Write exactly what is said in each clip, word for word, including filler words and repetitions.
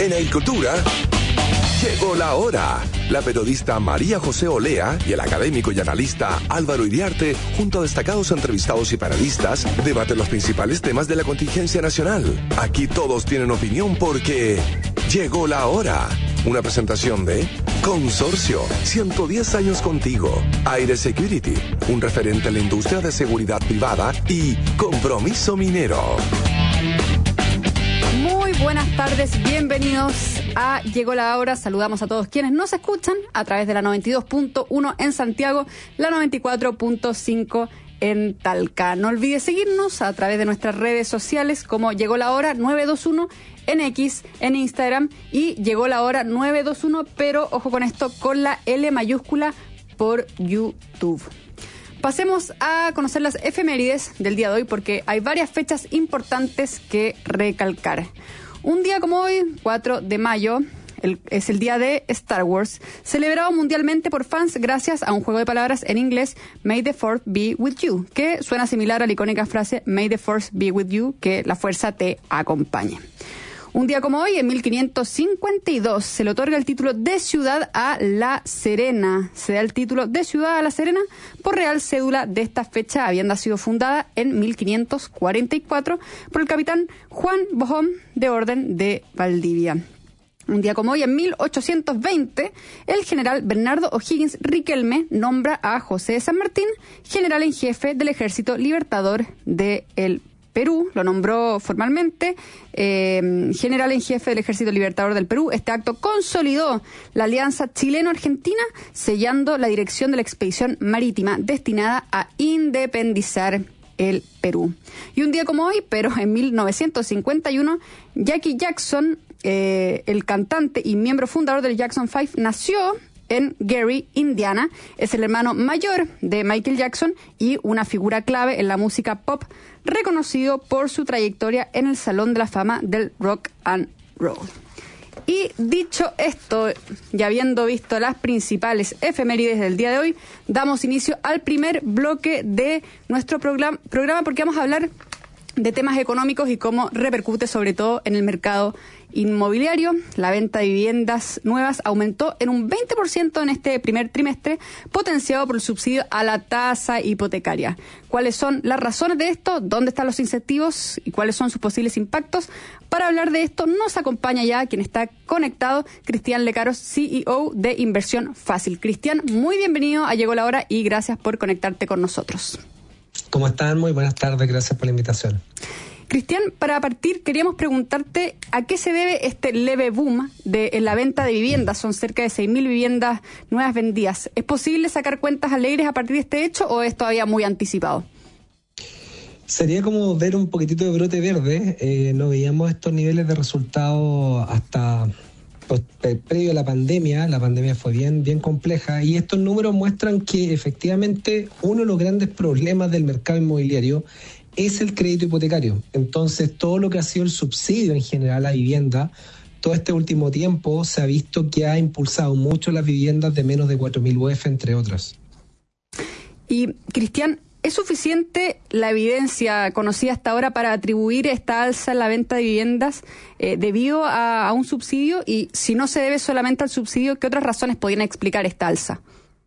En Agricultura, llegó la hora. La periodista María José Olea y el académico y analista Álvaro Iriarte, junto a destacados entrevistados y panelistas, debaten los principales temas de la contingencia nacional. Aquí todos tienen opinión porque llegó la hora. Una presentación de Consorcio, ciento diez años contigo. Aire Security, un referente en la industria de seguridad privada, y Compromiso Minero. Muy buenas tardes, bienvenidos a Llegó la Hora. Saludamos a todos quienes nos escuchan a través de la noventa y dos punto uno en Santiago, la noventa y cuatro punto cinco en Talca. No olvides seguirnos a través de nuestras redes sociales como Llegó la Hora nueve dos uno en X, en Instagram, y Llegó la Hora nueve dos uno, pero ojo con esto, con la L mayúscula, por YouTube. Pasemos a conocer las efemérides del día de hoy, porque hay varias fechas importantes que recalcar. Un día como hoy, cuatro de mayo, el, es el día de Star Wars, celebrado mundialmente por fans gracias a un juego de palabras en inglés, May the Force be with you, que suena similar a la icónica frase May the Force be with you, que la fuerza te acompañe. Un día como hoy, en mil quinientos cincuenta y dos, se le otorga el título de ciudad a La Serena. Se da el título de ciudad a La Serena por real cédula de esta fecha, habiendo sido fundada en mil quinientos cuarenta y cuatro por el capitán Juan Bohón de Orden de Valdivia. Un día como hoy, en mil ochocientos veinte, el general Bernardo O'Higgins Riquelme nombra a José de San Martín general en jefe del Ejército Libertador del Perú. Lo nombró formalmente eh, general en jefe del Ejército Libertador del Perú. Este acto consolidó la alianza chileno-argentina, sellando la dirección de la expedición marítima destinada a independizar el Perú. Y un día como hoy, pero en mil novecientos cincuenta y uno, Jackie Jackson, eh, el cantante y miembro fundador del Jackson Five, nació en Gary, Indiana. Es el hermano mayor de Michael Jackson y una figura clave en la música pop, reconocido por su trayectoria en el Salón de la Fama del Rock and Roll. Y dicho esto, y habiendo visto las principales efemérides del día de hoy, damos inicio al primer bloque de nuestro programa, programa porque vamos a hablar de temas económicos y cómo repercute sobre todo en el mercado inmobiliario. La venta de viviendas nuevas aumentó en un veinte por ciento en este primer trimestre, potenciado por el subsidio a la tasa hipotecaria. ¿Cuáles son las razones de esto? ¿Dónde están los incentivos? ¿Y cuáles son sus posibles impactos? Para hablar de esto nos acompaña ya quien está conectado, Cristian Lecaros, C E O de Inversión Fácil. Cristian, muy bienvenido a Llegó la Hora y gracias por conectarte con nosotros. ¿Cómo están? Muy buenas tardes, gracias por la invitación. Cristian, para partir queríamos preguntarte a qué se debe este leve boom de, en la venta de viviendas. Son cerca de seis mil viviendas nuevas vendidas. ¿Es posible sacar cuentas alegres a partir de este hecho o es todavía muy anticipado? Sería como ver un poquitito de brote verde. Eh, no veíamos estos niveles de resultados hasta pues, previo a la pandemia. La pandemia fue bien, bien compleja y estos números muestran que efectivamente uno de los grandes problemas del mercado inmobiliario es el crédito hipotecario. Entonces, todo lo que ha sido el subsidio en general a la vivienda, todo este último tiempo se ha visto que ha impulsado mucho las viviendas de menos de cuatro mil U F, entre otras. Y, Cristian, ¿es suficiente la evidencia conocida hasta ahora para atribuir esta alza en la venta de viviendas eh, debido a, a un subsidio? Y si no se debe solamente al subsidio, ¿qué otras razones podrían explicar esta alza?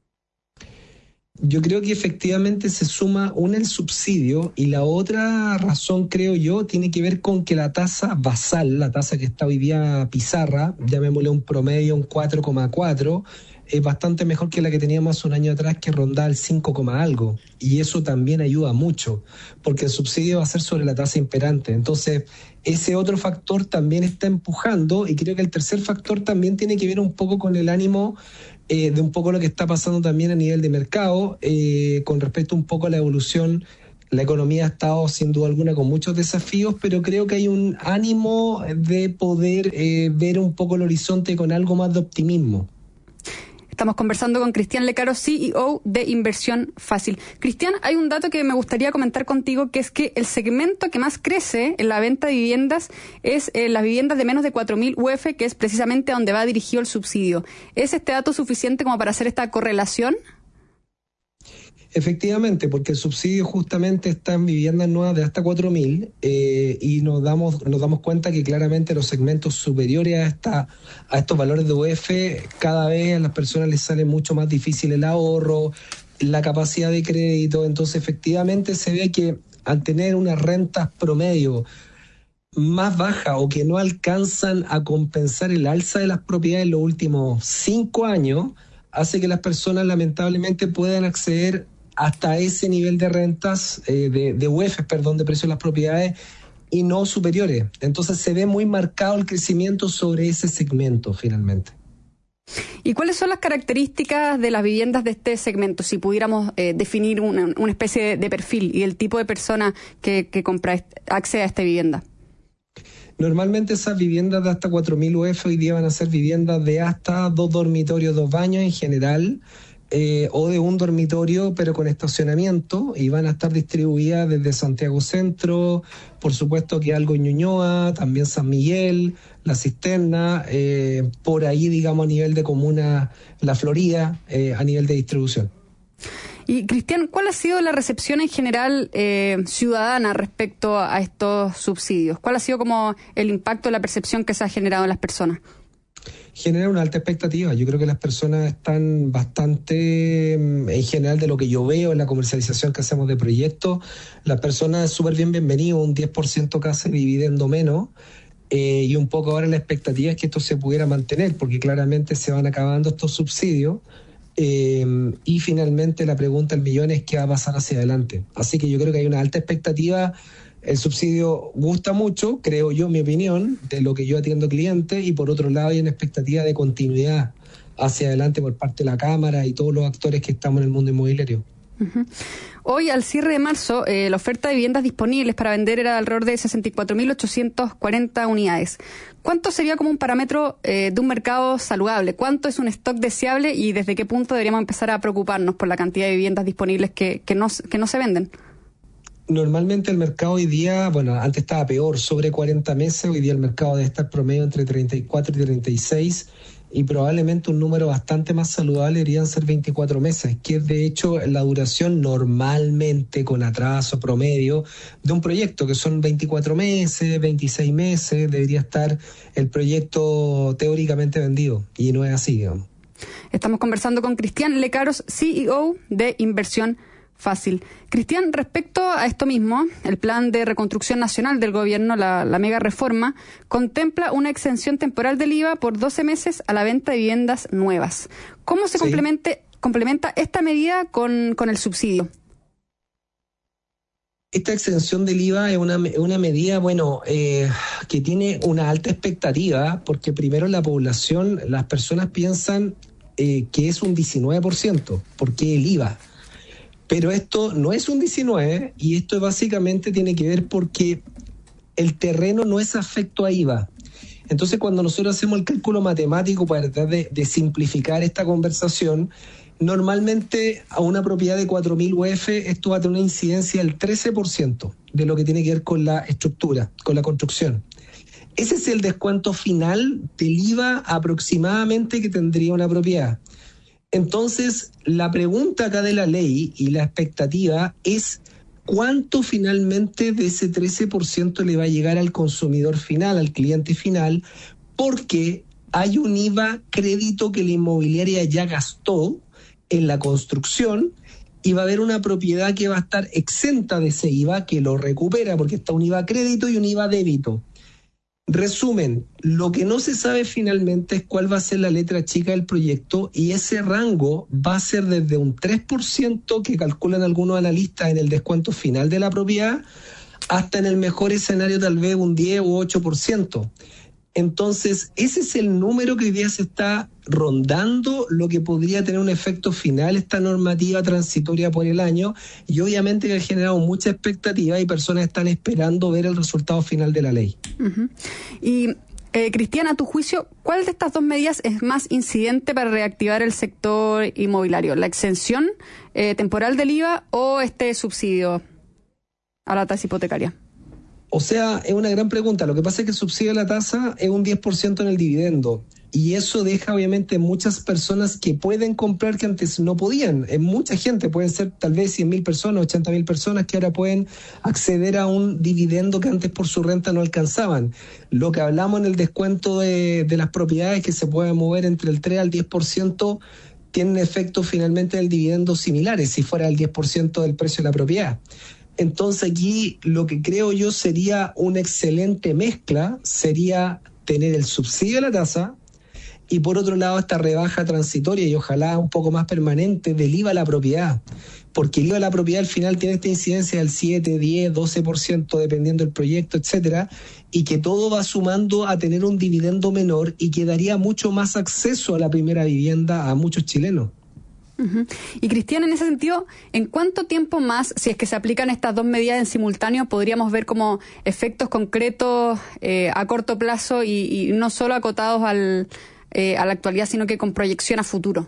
Yo creo que efectivamente se suma una el subsidio y la otra razón, creo yo, tiene que ver con que la tasa basal, la tasa que está hoy día pizarra, llamémosle un promedio, un cuatro coma cuatro, es bastante mejor que la que teníamos un año atrás, que rondaba el cinco, algo. Y eso también ayuda mucho, porque el subsidio va a ser sobre la tasa imperante. Entonces, ese otro factor también está empujando, y creo que el tercer factor también tiene que ver un poco con el ánimo eh, de un poco lo que está pasando también a nivel de mercado, eh, con respecto un poco a la evolución. La economía ha estado, sin duda alguna, con muchos desafíos, pero creo que hay un ánimo de poder eh, ver un poco el horizonte con algo más de optimismo. Estamos conversando con Cristian Lecaros, C E O de Inversión Fácil. Cristian, hay un dato que me gustaría comentar contigo, que es que el segmento que más crece en la venta de viviendas es eh, las viviendas de menos de cuatro mil U F, que es precisamente a donde va dirigido el subsidio. ¿Es este dato suficiente como para hacer esta correlación? Efectivamente, porque el subsidio justamente está en viviendas nuevas de hasta cuatro mil eh, y nos damos nos damos cuenta que claramente los segmentos superiores a esta a estos valores de U E F, cada vez a las personas les sale mucho más difícil el ahorro, la capacidad de crédito. Entonces efectivamente se ve que al tener unas rentas promedio más bajas o que no alcanzan a compensar el alza de las propiedades en los últimos cinco años, hace que las personas lamentablemente puedan acceder hasta ese nivel de rentas, eh, de, de U E F, perdón, de precio de las propiedades, y no superiores. Entonces se ve muy marcado el crecimiento sobre ese segmento finalmente. ¿Y cuáles son las características de las viviendas de este segmento? Si pudiéramos eh, definir una, una especie de, de perfil y el tipo de persona que, que compra, accede a esta vivienda. Normalmente esas viviendas de hasta cuatro mil U E F hoy día van a ser viviendas de hasta dos dormitorios, dos baños en general, eh, o de un dormitorio pero con estacionamiento, y van a estar distribuidas desde Santiago Centro, por supuesto que algo en Ñuñoa, también San Miguel, La Cisterna, eh, por ahí digamos a nivel de comuna La Florida, eh, a nivel de distribución. Y Cristian, ¿cuál ha sido la recepción en general eh, ciudadana respecto a estos subsidios? ¿Cuál ha sido como el impacto, la percepción que se ha generado en las personas? Genera una alta expectativa. Yo creo que las personas están bastante, en general de lo que yo veo en la comercialización que hacemos de proyectos, las personas es súper bien bienvenido, un diez por ciento casi dividendo menos, eh, y un poco ahora la expectativa es que esto se pudiera mantener, porque claramente se van acabando estos subsidios, eh, y finalmente la pregunta del millón es qué va a pasar hacia adelante. Así que yo creo que hay una alta expectativa. El subsidio gusta mucho, creo yo, en mi opinión, de lo que yo atiendo clientes, y por otro lado hay una expectativa de continuidad hacia adelante por parte de la Cámara y todos los actores que estamos en el mundo inmobiliario. Uh-huh. Hoy, al cierre de marzo, eh, la oferta de viviendas disponibles para vender era alrededor de sesenta y cuatro mil ochocientas cuarenta unidades. ¿Cuánto sería como un parámetro eh, de un mercado saludable? ¿Cuánto es un stock deseable y desde qué punto deberíamos empezar a preocuparnos por la cantidad de viviendas disponibles que, que, no, que no se venden? Normalmente el mercado hoy día, bueno, antes estaba peor, sobre cuarenta meses, hoy día el mercado debe estar promedio entre treinta y cuatro y treinta y seis, y probablemente un número bastante más saludable deberían ser veinticuatro meses, que es de hecho la duración normalmente con atraso promedio de un proyecto, que son veinticuatro meses, veintiséis meses, debería estar el proyecto teóricamente vendido, y no es así, digamos. Estamos conversando con Cristian Lecaros, C E O de Inversión Fácil. Cristian, respecto a esto mismo, el Plan de Reconstrucción Nacional del Gobierno, la, la mega reforma, contempla una exención temporal del I V A por doce meses a la venta de viviendas nuevas. ¿Cómo se sí. complemente, complementa esta medida con, con el subsidio? Esta exención del I V A es una, una medida, bueno, eh, que tiene una alta expectativa, porque primero la población, las personas piensan eh, que es un diecinueve por ciento, porque el I V A. Pero esto no es un diecinueve, y esto básicamente tiene que ver porque el terreno no es afecto a I V A. Entonces, cuando nosotros hacemos el cálculo matemático para tratar de, de simplificar esta conversación, normalmente a una propiedad de cuatro mil U E F esto va a tener una incidencia del trece por ciento de lo que tiene que ver con la estructura, con la construcción. Ese es el descuento final del I V A aproximadamente que tendría una propiedad. Entonces, la pregunta acá de la ley y la expectativa es cuánto finalmente de ese trece por ciento le va a llegar al consumidor final, al cliente final, porque hay un I V A crédito que la inmobiliaria ya gastó en la construcción, y va a haber una propiedad que va a estar exenta de ese I V A, que lo recupera porque está un I V A crédito y un I V A débito. Resumen, lo que no se sabe finalmente es cuál va a ser la letra chica del proyecto, y ese rango va a ser desde un tres por ciento que calculan algunos analistas en el descuento final de la propiedad, hasta en el mejor escenario tal vez un diez u ocho por ciento. Entonces, ese es el número que hoy día se está rondando, lo que podría tener un efecto final esta normativa transitoria por el año, y obviamente que ha generado mucha expectativa y personas están esperando ver el resultado final de la ley. Uh-huh. Y, eh, Cristian, a tu juicio, ¿cuál de estas dos medidas es más incidente para reactivar el sector inmobiliario? ¿La exención eh, temporal del I V A o este subsidio a la tasa hipotecaria? O sea, es una gran pregunta. Lo que pasa es que el subsidio a la tasa es un diez por ciento en el dividendo. Y eso deja obviamente muchas personas que pueden comprar que antes no podían. Es mucha gente, pueden ser tal vez cien mil personas, ochenta mil personas que ahora pueden acceder a un dividendo que antes por su renta no alcanzaban. Lo que hablamos en el descuento de, de las propiedades, que se puede mover entre el tres al diez por ciento, tienen efectos finalmente del dividendo similares, si fuera el diez por ciento del precio de la propiedad. Entonces aquí lo que creo yo sería una excelente mezcla, sería tener el subsidio de la tasa, y por otro lado esta rebaja transitoria y ojalá un poco más permanente del I V A a la propiedad, porque el I V A a la propiedad al final tiene esta incidencia del siete, diez, doce por ciento dependiendo del proyecto, etcétera, y que todo va sumando a tener un dividendo menor y que daría mucho más acceso a la primera vivienda a muchos chilenos. Uh-huh. Y Cristian, en ese sentido, ¿en cuánto tiempo más, si es que se aplican estas dos medidas en simultáneo, podríamos ver como efectos concretos eh, a corto plazo y, y no solo acotados al Eh, a la actualidad, sino que con proyección a futuro?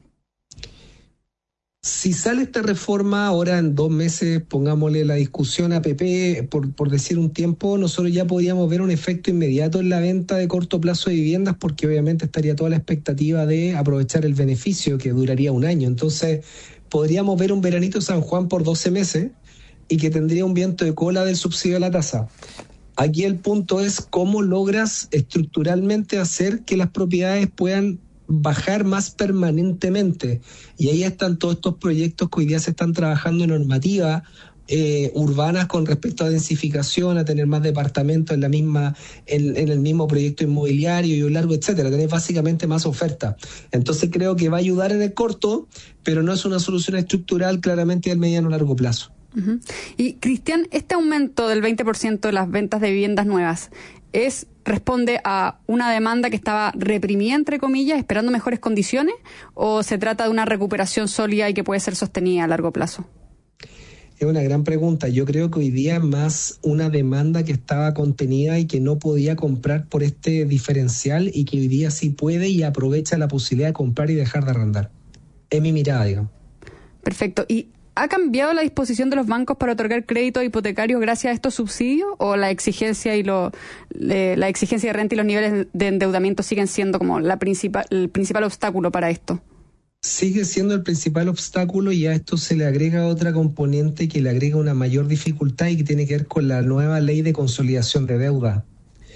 Si sale esta reforma ahora en dos meses, pongámosle la discusión a P P, por, por decir un tiempo, nosotros ya podríamos ver un efecto inmediato en la venta de corto plazo de viviendas, porque obviamente estaría toda la expectativa de aprovechar el beneficio que duraría un año. Entonces podríamos ver un veranito San Juan por doce meses y que tendría un viento de cola del subsidio a la tasa. Aquí el punto es cómo logras estructuralmente hacer que las propiedades puedan bajar más permanentemente. Y ahí están todos estos proyectos que hoy día se están trabajando en normativa eh, urbanas con respecto a densificación, a tener más departamentos en la misma, en, en el mismo proyecto inmobiliario y un largo, etcétera. Tener básicamente más oferta. Entonces creo que va a ayudar en el corto, pero no es una solución estructural claramente del mediano a largo plazo. Uh-huh. Y Cristian, este aumento del veinte por ciento de las ventas de viviendas nuevas es responde a una demanda que estaba reprimida, entre comillas, esperando mejores condiciones, o se trata de una recuperación sólida y que puede ser sostenida a largo plazo? Es una gran pregunta. Yo creo que hoy día es más una demanda que estaba contenida y que no podía comprar por este diferencial, y que hoy día sí puede y aprovecha la posibilidad de comprar y dejar de arrendar. Es mi mirada, digamos. Perfecto. ¿Y ha cambiado la disposición de los bancos para otorgar créditos hipotecarios gracias a estos subsidios, o la exigencia y lo, le, la exigencia de renta y los niveles de endeudamiento siguen siendo como la principal, el principal obstáculo para esto? Sigue siendo el principal obstáculo, y a esto se le agrega otra componente que le agrega una mayor dificultad y que tiene que ver con la nueva ley de consolidación de deuda.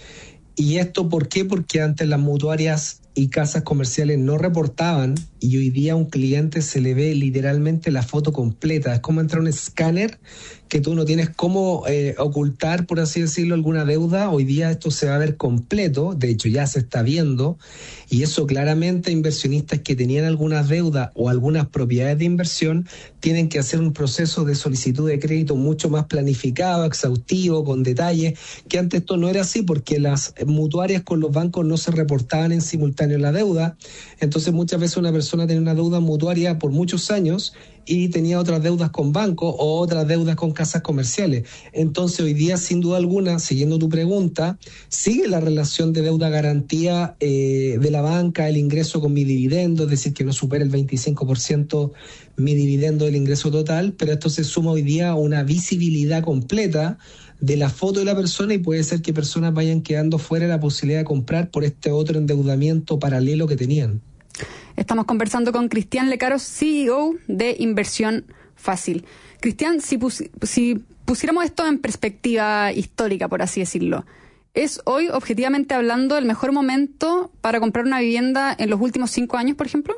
¿Y esto por qué? Porque antes las mutuarias y casas comerciales no reportaban, y hoy día a un cliente se le ve literalmente la foto completa. Es como entrar a un escáner que tú no tienes cómo eh, ocultar, por así decirlo, alguna deuda. Hoy día esto se va a ver completo, de hecho ya se está viendo, y eso claramente inversionistas que tenían algunas deudas o algunas propiedades de inversión tienen que hacer un proceso de solicitud de crédito mucho más planificado, exhaustivo, con detalles, que antes esto no era así, porque las mutuarias con los bancos no se reportaban en simultáneo la deuda. Entonces muchas veces una persona tenía una deuda mutuaria por muchos años y tenía otras deudas con bancos o otras deudas con casas comerciales. Entonces hoy día, sin duda alguna, siguiendo tu pregunta, sigue la relación de deuda garantía eh, de la banca, el ingreso con mi dividendo, es decir, que no supera el veinticinco por ciento mi dividendo del ingreso total, pero esto se suma hoy día a una visibilidad completa de la foto de la persona, y puede ser que personas vayan quedando fuera de la posibilidad de comprar por este otro endeudamiento paralelo que tenían. Estamos conversando con Cristian Lecaros, C E O de Inversión Fácil. Cristian, si, pus- si pusiéramos esto en perspectiva histórica, por así decirlo, ¿es hoy, objetivamente hablando, el mejor momento para comprar una vivienda en los últimos cinco años, por ejemplo?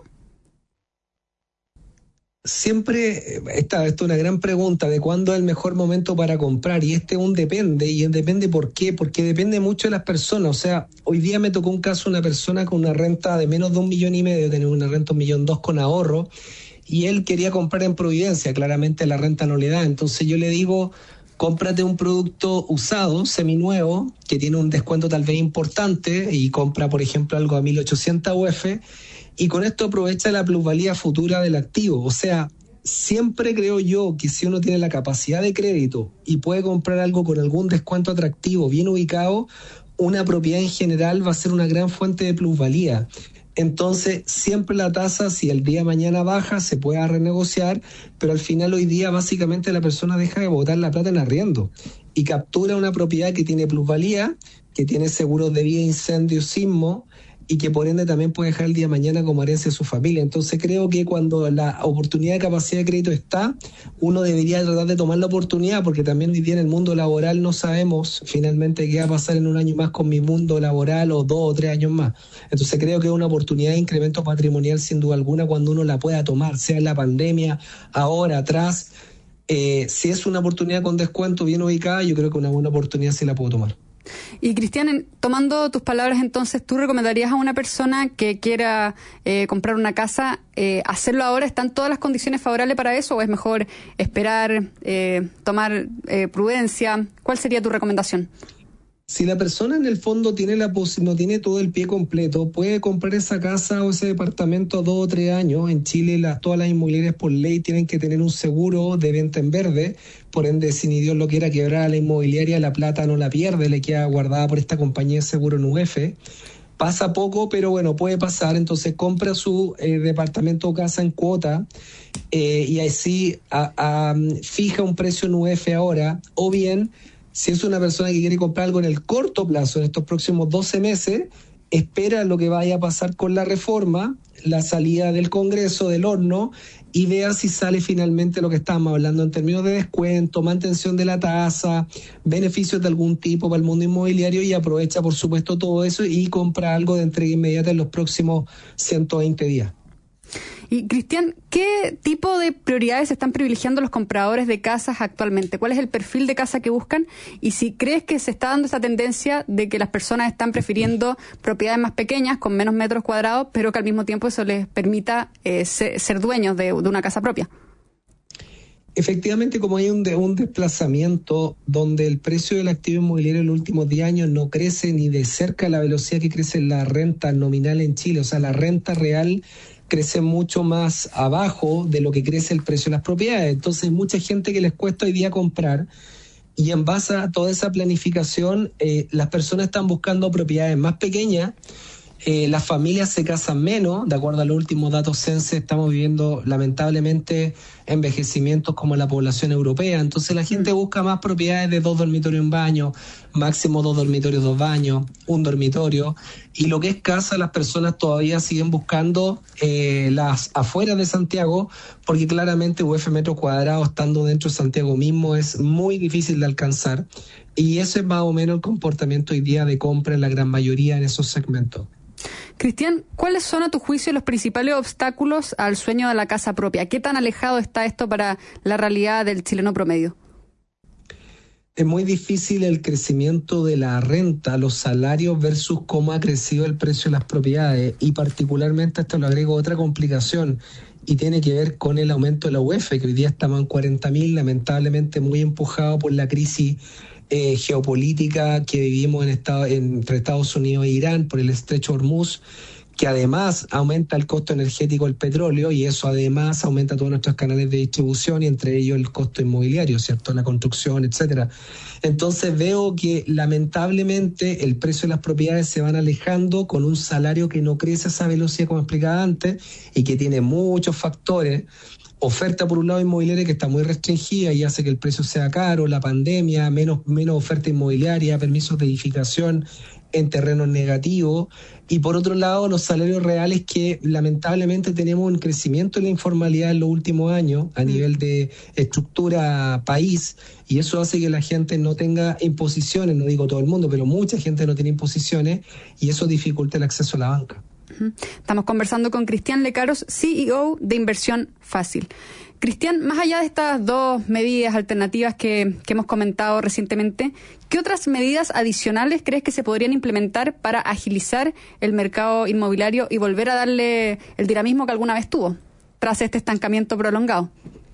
Siempre, esta, esta es una gran pregunta de cuándo es el mejor momento para comprar, y este un depende, y depende ¿por qué? Porque depende mucho de las personas. O sea, hoy día me tocó un caso, una persona con una renta de menos de un millón y medio, tener una renta un millón dos con ahorro, y él quería comprar en Providencia, claramente la renta no le da. Entonces yo le digo, cómprate un producto usado, seminuevo, que tiene un descuento tal vez importante, y compra, por ejemplo, algo a mil ochocientos U F, y con esto aprovecha la plusvalía futura del activo. O sea, siempre creo yo que si uno tiene la capacidad de crédito y puede comprar algo con algún descuento atractivo, bien ubicado, una propiedad en general va a ser una gran fuente de plusvalía. Entonces, siempre la tasa, si el día de mañana baja, se puede renegociar, pero al final hoy día básicamente la persona deja de botar la plata en arriendo y captura una propiedad que tiene plusvalía, que tiene seguros de vida, incendio, sismo, y que por ende también puede dejar el día de mañana como herencia a su familia. Entonces creo que cuando la oportunidad de capacidad de crédito está, uno debería tratar de tomar la oportunidad, porque también hoy día en el mundo laboral no sabemos finalmente qué va a pasar en un año más con mi mundo laboral o dos o tres años más. Entonces creo que es una oportunidad de incremento patrimonial sin duda alguna cuando uno la pueda tomar, sea en la pandemia, ahora, atrás. Eh, si es una oportunidad con descuento bien ubicada, yo creo que una buena oportunidad sí la puedo tomar. Y Cristian, tomando tus palabras entonces, ¿tú recomendarías a una persona que quiera eh, comprar una casa eh, hacerlo ahora? ¿Están todas las condiciones favorables para eso o es mejor esperar, eh, tomar eh, prudencia? ¿Cuál sería tu recomendación? Si la persona en el fondo tiene la pos- no tiene todo el pie completo, puede comprar esa casa o ese departamento a dos o tres años. En Chile las, todas las inmobiliarias por ley tienen que tener un seguro de venta en verde, por ende si ni Dios lo quiera quebrar a la inmobiliaria, la plata no la pierde, le queda guardada por esta compañía de seguro en U E F. Pasa poco, pero bueno, puede pasar. Entonces compra su eh, departamento o casa en cuota eh, y así a, a, fija un precio en U E F ahora, o bien si es una persona que quiere comprar algo en el corto plazo, en estos próximos doce meses, espera lo que vaya a pasar con la reforma, la salida del Congreso, del horno, y vea si sale finalmente lo que estábamos hablando en términos de descuento, mantención de la tasa, beneficios de algún tipo para el mundo inmobiliario, y aprovecha, por supuesto, todo eso y compra algo de entrega inmediata en los próximos ciento veinte días. Y Cristian, ¿qué tipo de prioridades están privilegiando los compradores de casas actualmente? ¿Cuál es el perfil de casa que buscan? Y si crees que se está dando esta tendencia de que las personas están prefiriendo propiedades más pequeñas, con menos metros cuadrados, pero que al mismo tiempo eso les permita eh, ser, ser dueños de, de una casa propia. Efectivamente, como hay un, de, un desplazamiento donde el precio del activo inmobiliario en los últimos diez años no crece ni de cerca a la velocidad que crece la renta nominal en Chile, o sea, la renta real crece mucho más abajo de lo que crece el precio de las propiedades. Entonces, mucha gente que les cuesta hoy día comprar, y en base a toda esa planificación, eh, las personas están buscando propiedades más pequeñas. Eh, las familias se casan menos, de acuerdo a los últimos datos Cense, estamos viviendo lamentablemente envejecimientos como la población europea, entonces la gente busca más propiedades de dos dormitorios y un baño, máximo dos dormitorios, dos baños, un dormitorio, y lo que es casa, las personas todavía siguen buscando eh, las afueras de Santiago, porque claramente U F metro cuadrado estando dentro de Santiago mismo es muy difícil de alcanzar, y ese es más o menos el comportamiento hoy día de compra en la gran mayoría en esos segmentos. Cristian, ¿cuáles son a tu juicio los principales obstáculos al sueño de la casa propia? ¿Qué tan alejado está esto para la realidad del chileno promedio? Es muy difícil el crecimiento de la renta, los salarios versus cómo ha crecido el precio de las propiedades, y particularmente a esto le agrego otra complicación y tiene que ver con el aumento de la U E F, que hoy día estamos en cuarenta mil, lamentablemente muy empujado por la crisis Eh, geopolítica que vivimos en estado, entre Estados Unidos e Irán por el estrecho Hormuz, que además aumenta el costo energético del petróleo, y eso además aumenta todos nuestros canales de distribución y entre ellos el costo inmobiliario, ¿cierto? La construcción, etcétera. Entonces veo que lamentablemente el precio de las propiedades se van alejando con un salario que no crece a esa velocidad como explicaba antes y que tiene muchos factores. Oferta por un lado inmobiliaria que está muy restringida y hace que el precio sea caro, la pandemia, menos, menos oferta inmobiliaria, permisos de edificación en terrenos negativos, y por otro lado los salarios reales que lamentablemente tenemos un crecimiento en la informalidad en los últimos años a nivel de estructura país, y eso hace que la gente no tenga imposiciones, no digo todo el mundo, pero mucha gente no tiene imposiciones, y eso dificulta el acceso a la banca. Estamos conversando con Cristian Lecaros, C E O de Inversión Fácil. Cristian, más allá de estas dos medidas alternativas que, que hemos comentado recientemente, ¿qué otras medidas adicionales crees que se podrían implementar para agilizar el mercado inmobiliario y volver a darle el dinamismo que alguna vez tuvo tras este estancamiento prolongado?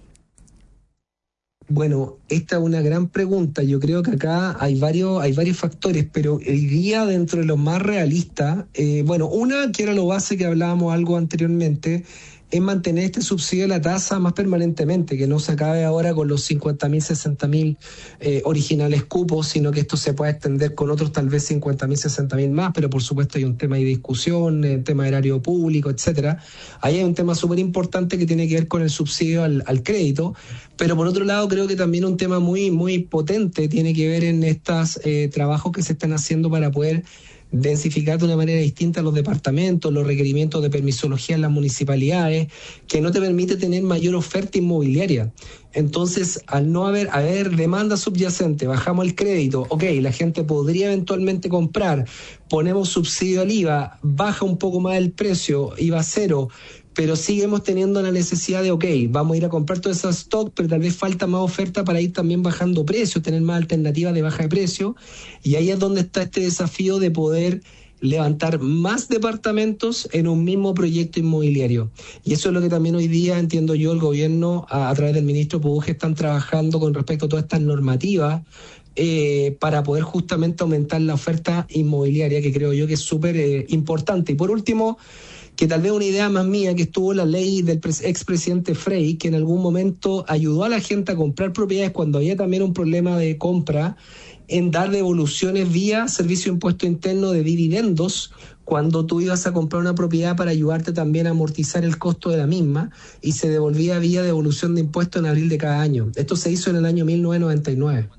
Bueno, esta es una gran pregunta. Yo creo que acá hay varios, hay varios factores, pero hoy día dentro de los más realistas, eh, bueno, una que era lo base que hablábamos algo anteriormente, es mantener este subsidio de la tasa más permanentemente, que no se acabe ahora con los cincuenta mil, sesenta mil eh, originales cupos, sino que esto se pueda extender con otros tal vez cincuenta mil, sesenta mil más, pero por supuesto hay un tema de discusión, el tema de erario público, etcétera. Ahí hay un tema súper importante que tiene que ver con el subsidio al, al crédito, pero por otro lado creo que también un tema muy, muy potente tiene que ver en estos eh, trabajos que se están haciendo para poder densificar de una manera distinta los departamentos, los requerimientos de permisología en las municipalidades, que no te permite tener mayor oferta inmobiliaria. Entonces, al no haber, haber demanda subyacente, bajamos el crédito, ok, la gente podría eventualmente comprar, ponemos subsidio al I V A, baja un poco más el precio, I V A cero, pero seguimos teniendo la necesidad de, ok, vamos a ir a comprar todo ese stock, pero tal vez falta más oferta para ir también bajando precios, tener más alternativas de baja de precio, y ahí es donde está este desafío de poder levantar más departamentos en un mismo proyecto inmobiliario. Y eso es lo que también hoy día, entiendo yo, el gobierno, a, a través del ministro Pujé, están trabajando con respecto a todas estas normativas, eh, para poder justamente aumentar la oferta inmobiliaria, que creo yo que es súper eh, importante. Y por último, que tal vez una idea más mía, que estuvo la ley del expresidente Frey, que en algún momento ayudó a la gente a comprar propiedades cuando había también un problema de compra, en dar devoluciones vía servicio de impuesto interno de dividendos cuando tú ibas a comprar una propiedad para ayudarte también a amortizar el costo de la misma, y se devolvía vía devolución de impuestos en abril de cada año. Esto se hizo en el año mil novecientos noventa y nueve.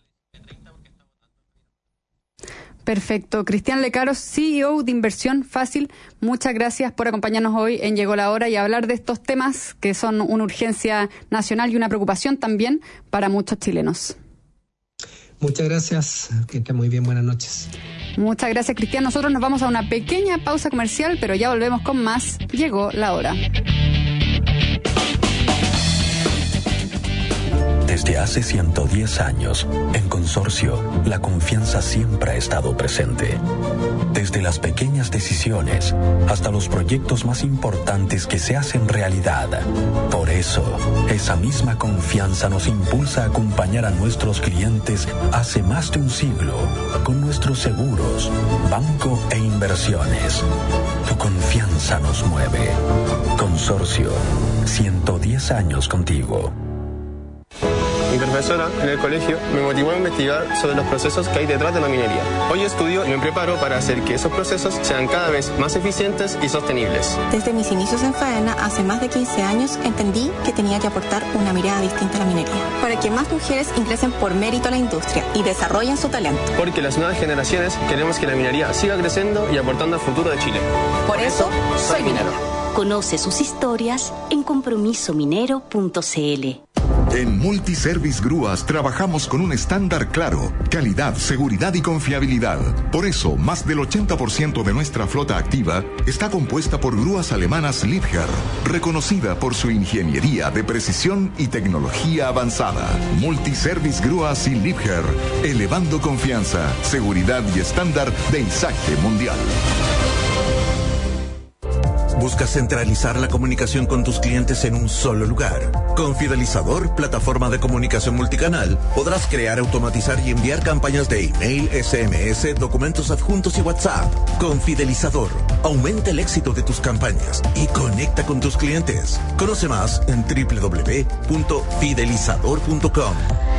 Perfecto. Cristian Lecaros, C E O de Inversión Fácil, muchas gracias por acompañarnos hoy en Llegó la Hora y hablar de estos temas que son una urgencia nacional y una preocupación también para muchos chilenos. Muchas gracias, que estén muy bien, buenas noches. Muchas gracias, Cristian. Nosotros nos vamos a una pequeña pausa comercial, pero ya volvemos con más Llegó la Hora. Desde hace ciento diez años, en Consorcio, la confianza siempre ha estado presente. Desde las pequeñas decisiones hasta los proyectos más importantes que se hacen realidad. Por eso, esa misma confianza nos impulsa a acompañar a nuestros clientes hace más de un siglo con nuestros seguros, banco e inversiones. Tu confianza nos mueve. Consorcio, ciento diez años contigo. Mi profesora en el colegio me motivó a investigar sobre los procesos que hay detrás de la minería. Hoy estudio y me preparo para hacer que esos procesos sean cada vez más eficientes y sostenibles. Desde mis inicios en Faena, hace más de quince años, entendí que tenía que aportar una mirada distinta a la minería, para que más mujeres ingresen por mérito a la industria y desarrollen su talento. Porque las nuevas generaciones queremos que la minería siga creciendo y aportando al futuro de Chile. Por eso, soy minero. Conoce sus historias en compromiso minero punto c l. En Multiservice Grúas trabajamos con un estándar claro, calidad, seguridad y confiabilidad. Por eso, más del ochenta por ciento de nuestra flota activa está compuesta por grúas alemanas Liebherr, reconocida por su ingeniería de precisión y tecnología avanzada. Multiservice Grúas y Liebherr, elevando confianza, seguridad y estándar de Isacte Mundial. ¿Buscas centralizar la comunicación con tus clientes en un solo lugar? Con Fidelizador, plataforma de comunicación multicanal, podrás crear, automatizar y enviar campañas de email, S M S, documentos adjuntos y WhatsApp. Con Fidelizador, aumenta el éxito de tus campañas y conecta con tus clientes. Conoce más en doble u doble u doble u punto fidelizador punto com.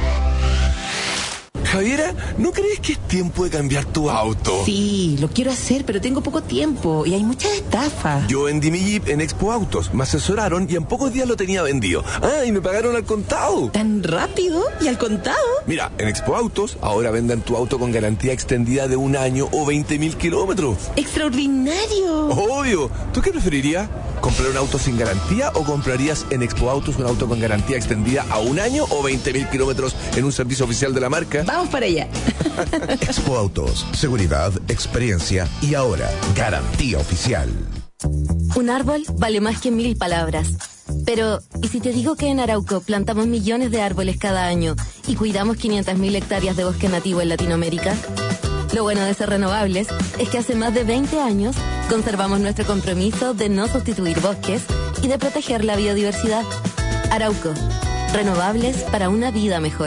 Javiera, ¿no crees que es tiempo de cambiar tu auto? Sí, lo quiero hacer, pero tengo poco tiempo y hay muchas estafas. Yo vendí mi Jeep en Expo Autos, me asesoraron y en pocos días lo tenía vendido. Ah, y me pagaron al contado. ¿Tan rápido? ¿Y al contado? Mira, en Expo Autos ahora venden tu auto con garantía extendida de un año o veinte mil kilómetros. ¡Extraordinario! Obvio. ¿Tú qué preferirías? ¿Comprar un auto sin garantía o comprarías en Expo Autos un auto con garantía extendida a un año o veinte mil kilómetros en un servicio oficial de la marca? Vamos para allá. Expo Autos, seguridad, experiencia y ahora, garantía oficial. Un árbol vale más que mil palabras. Pero, ¿y si te digo que en Arauco plantamos millones de árboles cada año y cuidamos quinientas mil hectáreas de bosque nativo en Latinoamérica? Lo bueno de ser renovables es que hace más de veinte años conservamos nuestro compromiso de no sustituir bosques y de proteger la biodiversidad. Arauco, renovables para una vida mejor.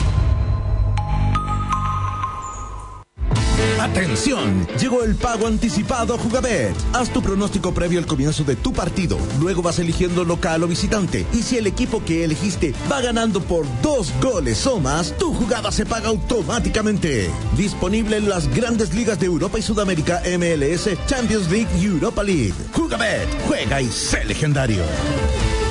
¡Atención! Llegó el pago anticipado a Jugabet. Haz tu pronóstico previo al comienzo de tu partido. Luego vas eligiendo local o visitante. Y si el equipo que elegiste va ganando por dos goles o más, tu jugada se paga automáticamente. Disponible en las grandes ligas de Europa y Sudamérica, M L S, Champions League y Europa League. Jugabet, juega y sé legendario.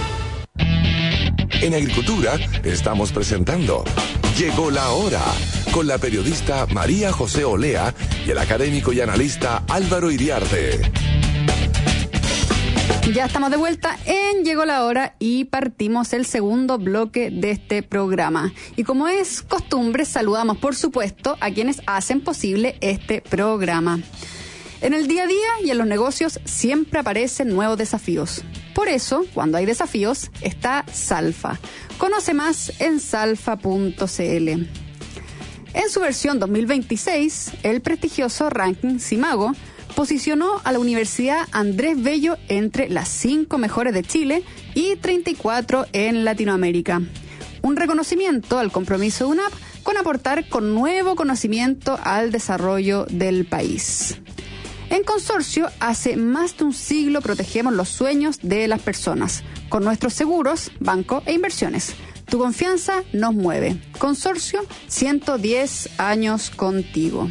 En Agricultura estamos presentando Llegó la Hora, con la periodista María José Olea y el académico y analista Álvaro Iriarte. Ya estamos de vuelta en Llegó la Hora y partimos el segundo bloque de este programa. Y como es costumbre, saludamos por supuesto a quienes hacen posible este programa. En el día a día y en los negocios siempre aparecen nuevos desafíos. Por eso, cuando hay desafíos, está Salfa. Conoce más en salfa punto c l. En su versión dos mil veintiséis, el prestigioso ranking Simago posicionó a la Universidad Andrés Bello entre las cinco mejores de Chile y treinta y cuatro en Latinoamérica. Un reconocimiento al compromiso de U N A P con aportar con nuevo conocimiento al desarrollo del país. En Consorcio, hace más de un siglo protegemos los sueños de las personas con nuestros seguros, banco e inversiones. Tu confianza nos mueve. Consorcio, ciento diez años contigo.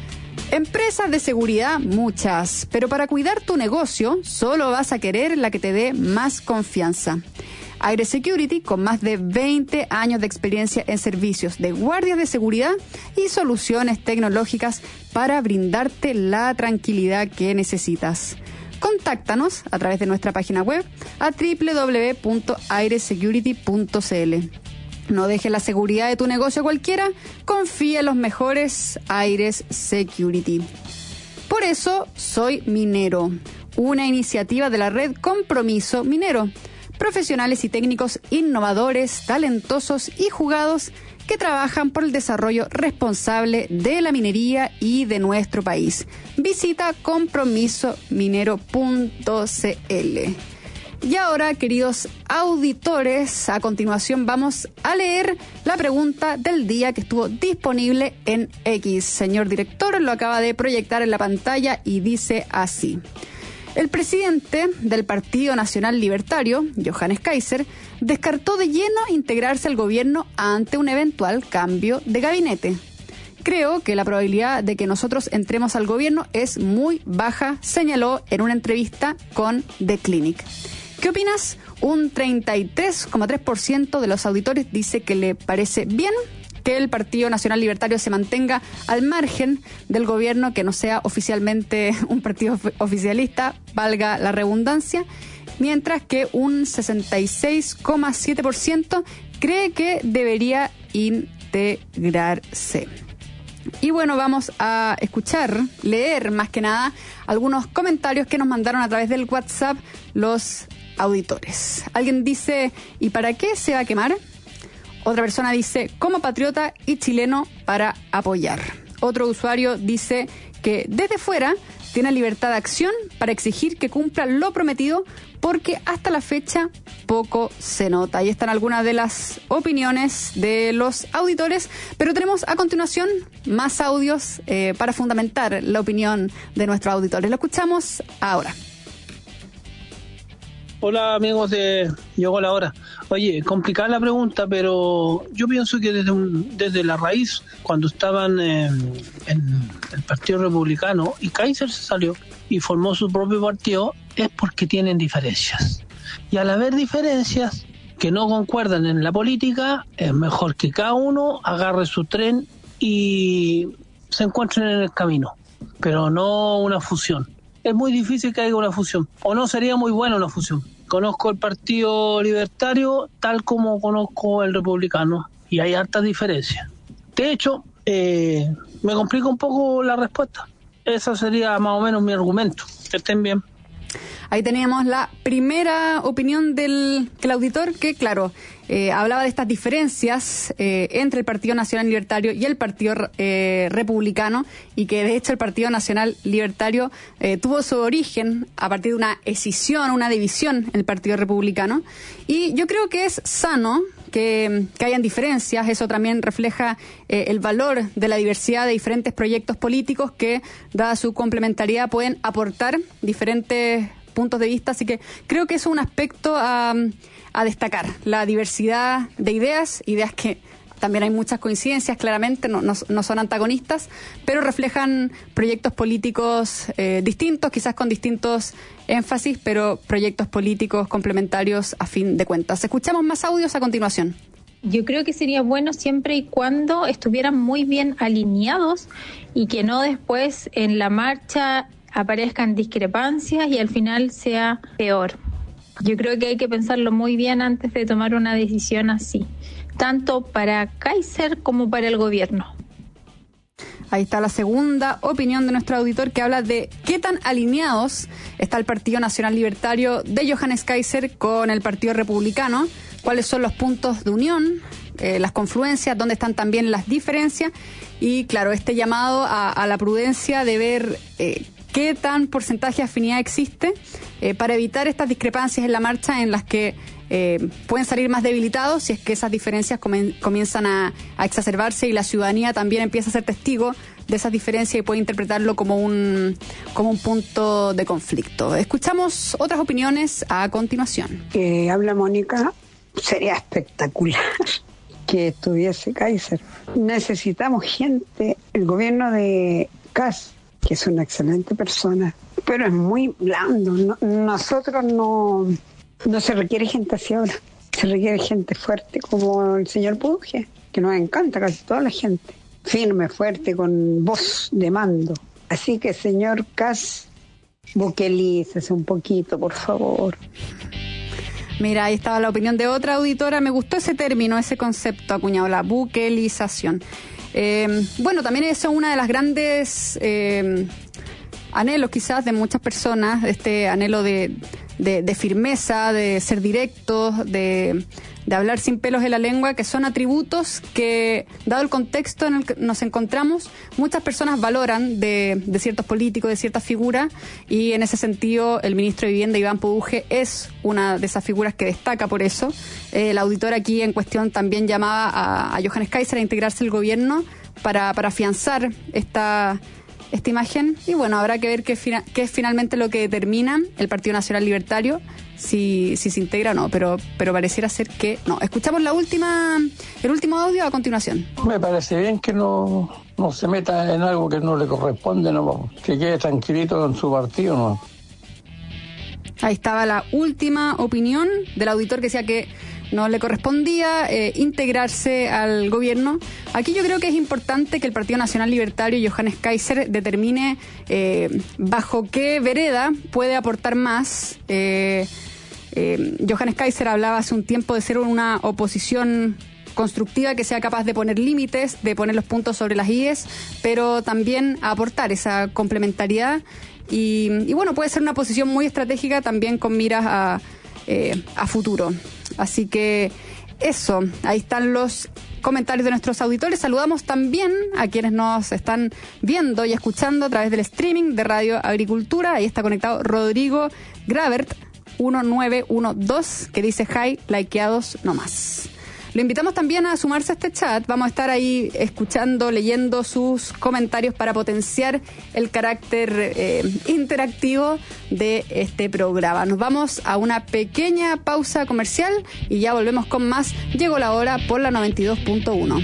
Empresas de seguridad, muchas, pero para cuidar tu negocio, solo vas a querer la que te dé más confianza. Aire Security, con más de veinte años de experiencia en servicios de guardias de seguridad y soluciones tecnológicas para brindarte la tranquilidad que necesitas. Contáctanos a través de nuestra página web a doble u doble u doble u punto aire security punto c l. No dejes la seguridad de tu negocio a cualquiera, confía en los mejores Aires Security. Por eso, soy Minero, una iniciativa de la red Compromiso Minero. Profesionales y técnicos innovadores, talentosos y jugados que trabajan por el desarrollo responsable de la minería y de nuestro país. Visita compromiso minero punto c l. Y ahora, queridos auditores, a continuación vamos a leer la pregunta del día que estuvo disponible en X. Señor director, lo acaba de proyectar en la pantalla y dice así. El presidente del Partido Nacional Libertario, Johannes Kaiser, descartó de lleno integrarse al gobierno ante un eventual cambio de gabinete. Creo que la probabilidad de que nosotros entremos al gobierno es muy baja, señaló en una entrevista con The Clinic. ¿Qué opinas? Un treinta y tres coma tres por ciento de los auditores dice que le parece bien que el Partido Nacional Libertario se mantenga al margen del gobierno, que no sea oficialmente un partido oficialista, valga la redundancia, mientras que un sesenta y seis coma siete por ciento cree que debería integrarse. Y bueno, vamos a escuchar, leer más que nada, algunos comentarios que nos mandaron a través del WhatsApp los auditores. Alguien dice, ¿y para qué se va a quemar? Otra persona dice, como patriota y chileno para apoyar. Otro usuario dice que desde fuera tiene libertad de acción para exigir que cumpla lo prometido porque hasta la fecha poco se nota. Ahí están algunas de las opiniones de los auditores, pero tenemos a continuación más audios eh, para fundamentar la opinión de nuestros auditores. Lo escuchamos ahora. Hola amigos de Llegó la Hora. Oye, complicada la pregunta, pero yo pienso que desde un, desde la raíz, cuando estaban eh, en el Partido Republicano y Kaiser se salió y formó su propio partido, es porque tienen diferencias. Y al haber diferencias que no concuerdan en la política, es mejor que cada uno agarre su tren y se encuentren en el camino, pero no una fusión. Es muy difícil que haya una fusión, o no sería muy buena una fusión. Conozco el Partido Libertario tal como conozco el Republicano y hay hartas diferencias. De hecho, eh, me complica un poco la respuesta. Ese sería más o menos mi argumento. Que estén bien. Ahí teníamos la primera opinión del, del auditor que, claro, eh, hablaba de estas diferencias eh, entre el Partido Nacional Libertario y el Partido eh, Republicano, y que de hecho el Partido Nacional Libertario eh, tuvo su origen a partir de una escisión, una división en el Partido Republicano. Y yo creo que es sano que, que hayan diferencias. Eso también refleja eh, el valor de la diversidad de diferentes proyectos políticos que, dada su complementariedad, pueden aportar diferentes puntos de vista, así que creo que es un aspecto a, a destacar, la diversidad de ideas, ideas que también hay muchas coincidencias, claramente, no, no, no son antagonistas, pero reflejan proyectos políticos eh, distintos, quizás con distintos énfasis, pero proyectos políticos complementarios a fin de cuentas. Escuchamos más audios a continuación. Yo creo que sería bueno siempre y cuando estuvieran muy bien alineados y que no después en la marcha aparezcan discrepancias y al final sea peor. Yo creo que hay que pensarlo muy bien antes de tomar una decisión así, tanto para Kaiser como para el gobierno. Ahí está la segunda opinión de nuestro auditor, que habla de qué tan alineados está el Partido Nacional Libertario de Johannes Kaiser con el Partido Republicano, cuáles son los puntos de unión, eh, las confluencias, dónde están también las diferencias y, claro, este llamado a, a la prudencia de ver eh, qué tan porcentaje de afinidad existe eh, para evitar estas discrepancias en la marcha en las que eh, pueden salir más debilitados si es que esas diferencias comen, comienzan a, a exacerbarse y la ciudadanía también empieza a ser testigo de esas diferencias y puede interpretarlo como un, como un punto de conflicto. Escuchamos otras opiniones a continuación. Que habla Mónica, sería espectacular que estuviese Kaiser. Necesitamos gente, el gobierno de Kast, que es una excelente persona, pero es muy blando. No, nosotros no, no se requiere gente así ahora, se requiere gente fuerte como el señor Puduje, que nos encanta casi toda la gente, firme, fuerte, con voz de mando. Así que, señor Kast, buquelícese un poquito, por favor. Mira, ahí estaba la opinión de otra auditora. Me gustó ese término, ese concepto acuñado, la buquelización. Eh, bueno, también eso es una de las grandes eh, anhelos quizás de muchas personas, este anhelo de, de, de firmeza, de ser directos, de, de hablar sin pelos en la lengua, que son atributos que, dado el contexto en el que nos encontramos, muchas personas valoran de, de ciertos políticos, de ciertas figuras, y en ese sentido el ministro de Vivienda, Iván Puduje, es una de esas figuras que destaca por eso. Eh, el auditor aquí en cuestión también llamaba a, a Johannes Kaiser a integrarse al gobierno para, para afianzar esta... esta imagen, y bueno, habrá que ver qué, fina, qué es finalmente lo que determina el Partido Nacional Libertario, si, si se integra o no, pero, pero pareciera ser que no. Escuchamos la última, el último audio a continuación. Me parece bien que no, no se meta en algo que no le corresponde, no, que quede tranquilito con su partido, ¿no? Ahí estaba la última opinión del auditor que decía que no le correspondía eh, integrarse al gobierno. Aquí yo creo que es importante que el Partido Nacional Libertario y Johannes Kaiser determine eh, bajo qué vereda puede aportar más. Eh, eh, Johannes Kaiser hablaba hace un tiempo de ser una oposición constructiva que sea capaz de poner límites, de poner los puntos sobre las íes, pero también aportar esa complementariedad. Y, y bueno, puede ser una posición muy estratégica también con miras a, eh, a futuro. Así que eso, ahí están los comentarios de nuestros auditores. Saludamos también a quienes nos están viendo y escuchando a través del streaming de Radio Agricultura. Ahí está conectado Rodrigo Gravert uno nueve uno dos, que dice hi, likeados nomás. Lo invitamos también a sumarse a este chat. Vamos a estar ahí escuchando, leyendo sus comentarios para potenciar el carácter eh, interactivo de este programa. Nos vamos a una pequeña pausa comercial y ya volvemos con más. Llegó la hora por la noventa y dos punto uno.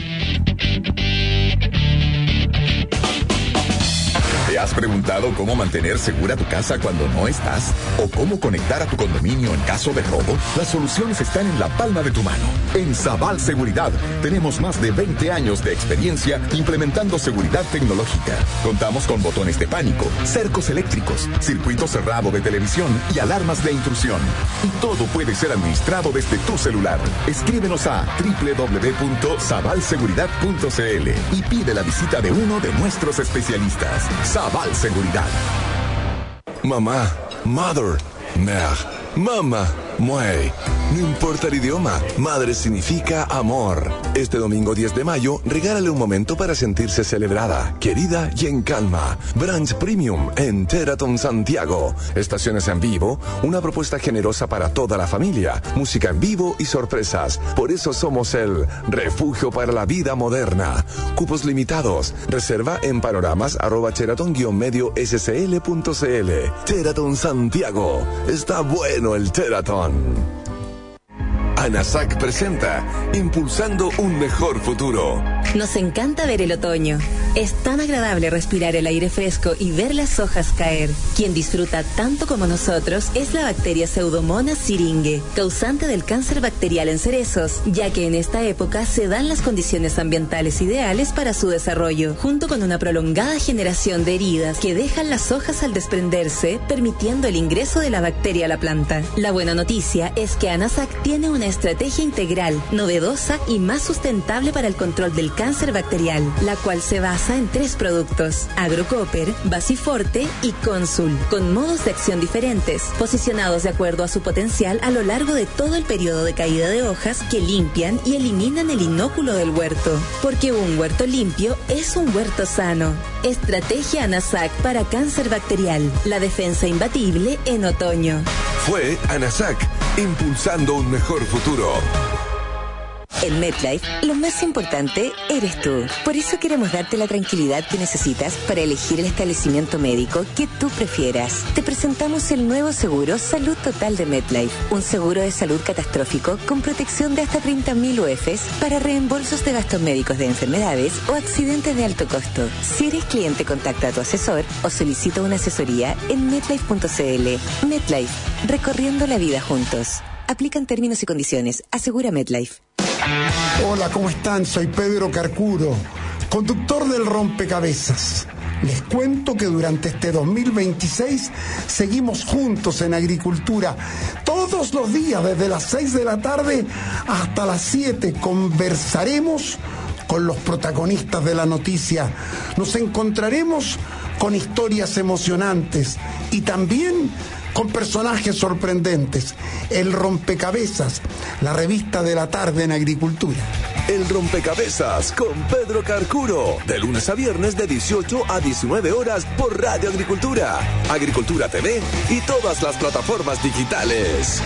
¿Te has preguntado cómo mantener segura tu casa cuando no estás? ¿O cómo conectar a tu condominio en caso de robo? Las soluciones están en la palma de tu mano. En Sabal Seguridad tenemos más de veinte años de experiencia implementando seguridad tecnológica. Contamos con botones de pánico, cercos eléctricos, circuito cerrado de televisión y alarmas de intrusión. Y todo puede ser administrado desde tu celular. Escríbenos a doble u doble u doble u punto sabal seguridad punto c l y pide la visita de uno de nuestros especialistas. Sabal Seguridad. Mamá, mother, mère, mamá, muey. No importa el idioma, madre significa amor. Este domingo diez de mayo, regálale un momento para sentirse celebrada, querida y en calma. Branch Premium en Teraton Santiago. Estaciones en vivo, una propuesta generosa para toda la familia, música en vivo y sorpresas. Por eso somos el refugio para la vida moderna. Cupos limitados. Reserva en panoramas arroba teraton guion medio scl punto cl. Teraton Santiago. Está bueno el Teraton. ANASAC presenta Impulsando un mejor futuro. Nos encanta ver el otoño. Es tan agradable respirar el aire fresco y ver las hojas caer. Quien disfruta tanto como nosotros es la bacteria Pseudomonas syringae, causante del cáncer bacterial en cerezos, ya que en esta época se dan las condiciones ambientales ideales para su desarrollo, junto con una prolongada generación de heridas que dejan las hojas al desprenderse, permitiendo el ingreso de la bacteria a la planta. La buena noticia es que ANASAC tiene una estrategia integral, novedosa y más sustentable para el control del cáncer bacterial, la cual se basa en tres productos: Agrocopper, Basiforte y Consul, con modos de acción diferentes, posicionados de acuerdo a su potencial a lo largo de todo el periodo de caída de hojas, que limpian y eliminan el inóculo del huerto. Porque un huerto limpio es un huerto sano. Estrategia ANASAC para cáncer bacterial, la defensa imbatible en otoño. Fue ANASAC, impulsando un mejor futuro. En MetLife, lo más importante eres tú. Por eso queremos darte la tranquilidad que necesitas para elegir el establecimiento médico que tú prefieras. Te presentamos el nuevo seguro Salud Total de MetLife, un seguro de salud catastrófico con protección de hasta treinta mil U F Es para reembolsos de gastos médicos de enfermedades o accidentes de alto costo. Si eres cliente, contacta a tu asesor o solicita una asesoría en metlife punto c l. MetLife, recorriendo la vida juntos. Aplican términos y condiciones. Asegura MetLife. Hola, ¿cómo están? Soy Pedro Carcuro, conductor del Rompecabezas. Les cuento que durante este dos mil veintiséis seguimos juntos en agricultura. Todos los días, desde las seis de la tarde hasta las siete, conversaremos con los protagonistas de la noticia. Nos encontraremos con historias emocionantes y también con personajes sorprendentes. El Rompecabezas, la revista de la tarde en agricultura. El Rompecabezas con Pedro Carcuro, de lunes a viernes de dieciocho a diecinueve horas por Radio Agricultura, Agricultura T V y todas las plataformas digitales.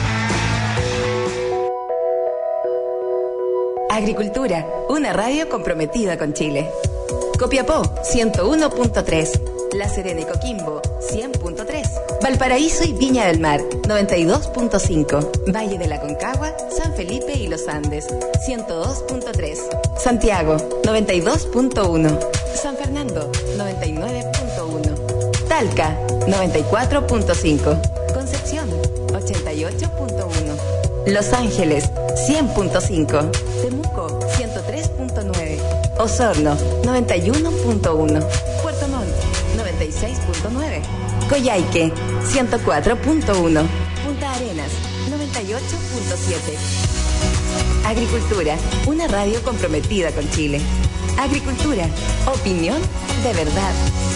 Agricultura, una radio comprometida con Chile. Copiapó, ciento uno punto tres. La Serena y Coquimbo, cien punto tres. Valparaíso y Viña del Mar, noventa y dos punto cinco. Valle de la Concagua, San Felipe y Los Andes, ciento dos punto tres. Santiago, noventa y dos punto uno. San Fernando, noventa y nueve punto uno. Talca, noventa y cuatro punto cinco. Concepción, ochenta y ocho punto uno. Los Ángeles, cien punto cinco. Temuco, ciento tres punto nueve. Osorno, noventa y uno punto uno. Puerto Montt, noventa y seis punto nueve. Coyhaique, ciento cuatro punto uno. Punta Arenas, noventa y ocho punto siete. Agricultura, una radio comprometida con Chile. Agricultura, opinión de verdad.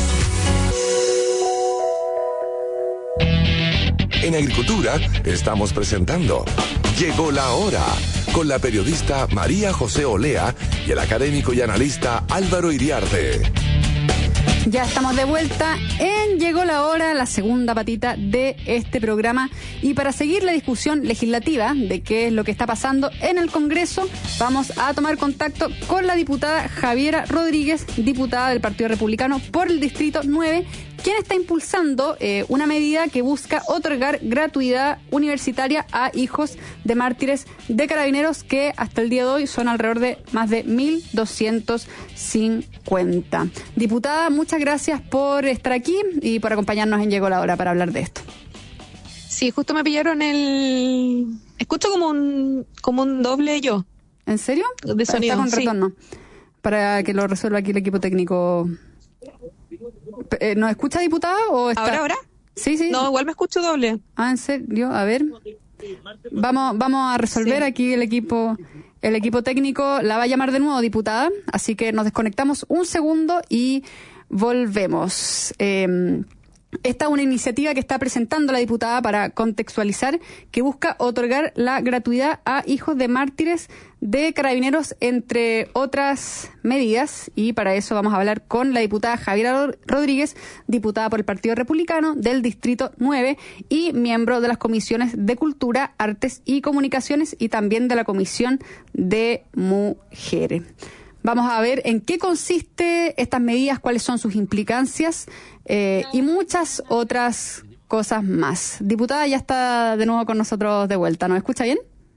En Agricultura estamos presentando Llegó la Hora, con la periodista María José Olea y el académico y analista Álvaro Iriarte. Ya estamos de vuelta en Llegó la Hora, la segunda patita de este programa. Y para seguir la discusión legislativa de qué es lo que está pasando en el Congreso, vamos a tomar contacto con la diputada Javiera Rodríguez, diputada del Partido Republicano por el Distrito nueve, quien está impulsando eh, una medida que busca otorgar gratuidad universitaria a hijos de mártires de carabineros, que hasta el día de hoy son alrededor de más de mil doscientos cincuenta. Diputada, muchas gracias por estar aquí y por acompañarnos en Llegó la Hora para hablar de esto. Sí, justo me pillaron el... Escucho como un como un doble yo. ¿En serio? De sonido, Está con sí. retorno. Para que lo resuelva aquí el equipo técnico. Eh, ¿Nos escucha, diputada? O está... ¿Ahora, ahora? Sí, sí. No, igual me escucho doble. Ah, ¿en serio? A ver. Vamos, vamos a resolver sí. Aquí el equipo... El equipo técnico la va a llamar de nuevo, diputada. Así que nos desconectamos un segundo y volvemos. Eh... Esta es una iniciativa que está presentando la diputada, para contextualizar, que busca otorgar la gratuidad a hijos de mártires de carabineros, entre otras medidas, y para eso vamos a hablar con la diputada Javiera Rodríguez, diputada por el Partido Republicano del Distrito nueve y miembro de las comisiones de Cultura, Artes y Comunicaciones, y también de la Comisión de Mujeres. Vamos a ver en qué consiste estas medidas, cuáles son sus implicancias eh, y muchas otras cosas más. Diputada, ya está de nuevo con nosotros de vuelta. ¿Nos escucha bien?